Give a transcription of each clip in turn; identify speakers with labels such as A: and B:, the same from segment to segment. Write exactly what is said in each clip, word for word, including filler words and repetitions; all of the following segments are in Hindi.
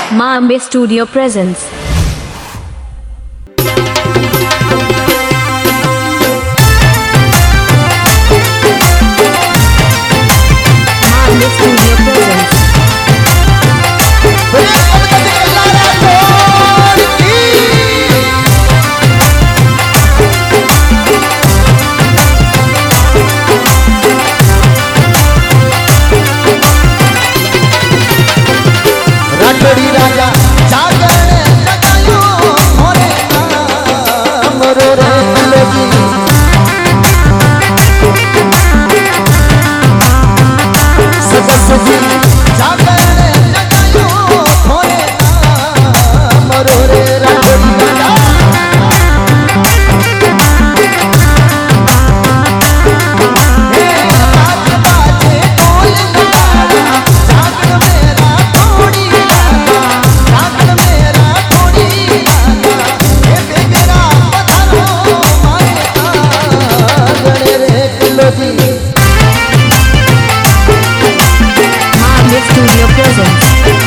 A: Ma Ambe Studio presents. Ma Ambe Studio presents.
B: राठौड़ी राजा जागर जगायो मोरे नाम रो रे कलोजी सदस जी जागर जगायो मोरे नाम रो रे राठौड़ी राजा हे रात बाजे ढोल नगाड़ा जागर मेरा थोड़ी
A: Studio presents.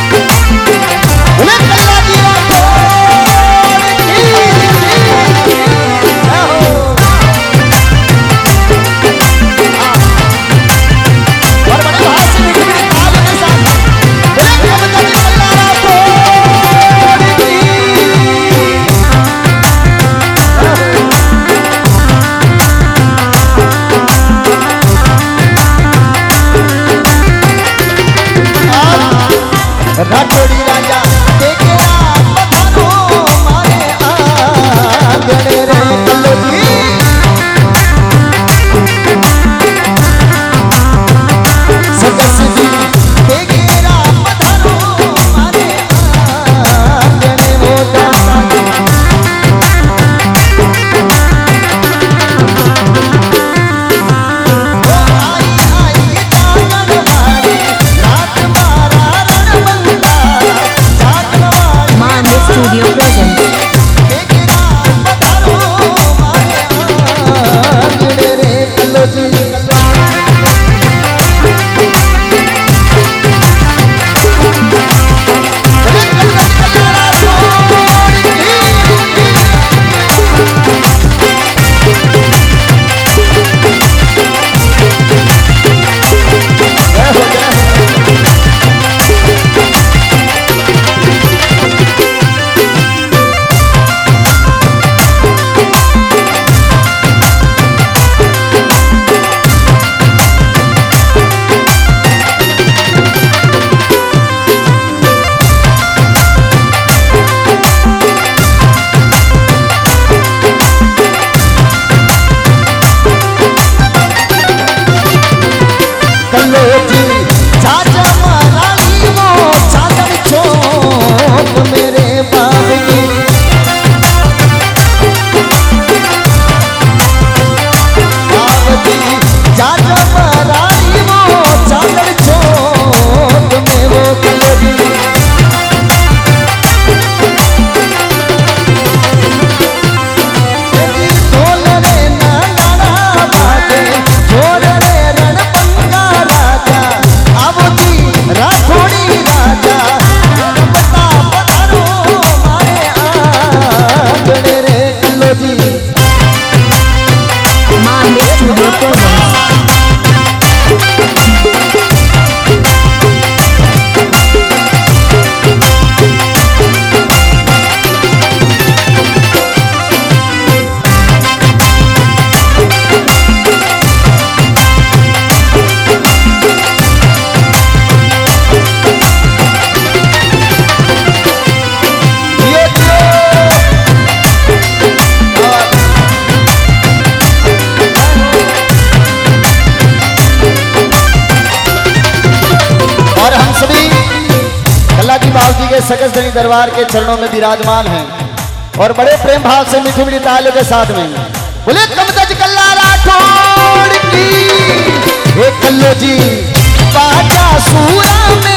B: राठौड़ी राजा देखेरा पधारो मारे आंगन रे कलोजी सदस जी देखेरा पधारो मारे आंगन वो दासा ओ आई आई जागन वाली रात मारा
A: Ma Ambe Studio presents. कलोजी चाचा महारानी वो चादर चौक मेरे बाप की बाबजी चाचा महारानी वो चादर चौक में वो कलोजी ढोल रे नाना बाजे छोड़ रे रण राठौड़ी राजा बता पधारो मारे आंगन रे कलोजी Ma Ambe Studio presents.
B: के सकस धनी दरबार के चरणों में विराजमान हैं और बड़े प्रेम भाव से मीठी मीठी तालियों के साथ में बोले कमतज कल्ला राठौड़ की हे कल्लो जी बाजा सूरा में